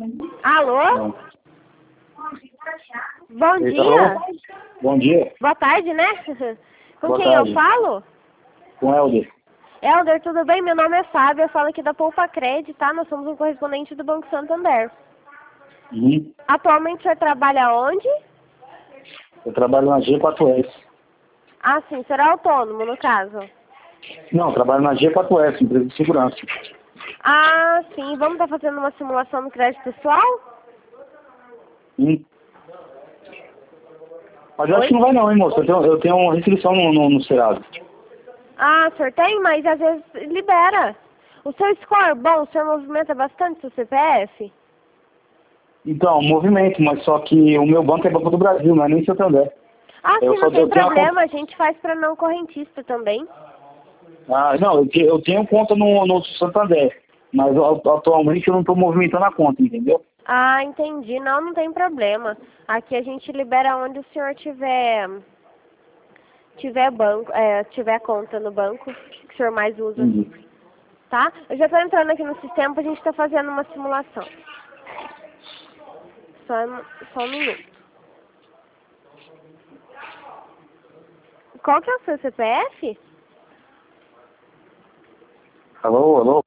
Alô? Não. Bom Eita, dia. alô? Bom dia. Boa tarde, né? Com Boa quem tarde. eu falo? Com Helder. Helder, tudo bem? Meu nome é Fábio, eu falo aqui da Poupa Cred, tá? Nós somos um correspondente do Banco Santander. Uhum. Atualmente o senhor trabalha onde? Eu trabalho na G4S. Ah, sim, será autônomo, no caso. Não, eu trabalho na G4S, empresa de segurança. Ah, sim, vamos estar fazendo uma simulação do crédito pessoal? Mas eu acho Oi? que não vai não, hein, moça? Eu tenho uma restrição no Serasa. Ah, o senhor tem, mas às vezes libera. O seu score, bom, o senhor movimenta bastante seu CPF? Então, movimento, mas só que o meu banco é Banco do Brasil, não é nem Santander. Ah, Eu sim, não só tem eu tenho uma problema, conta... a gente faz para não correntista também. Ah, não, eu tenho conta no Santander, mas atualmente eu não estou movimentando a conta, entendeu? Ah, entendi. Não, não tem problema. Aqui a gente libera onde o senhor tiver banco, tiver conta no banco que o senhor mais usa, Entendi. tá? Eu já estou entrando aqui no sistema, a gente está fazendo uma simulação. Só, só um minuto. Qual que é o seu CPF? Alô, alô?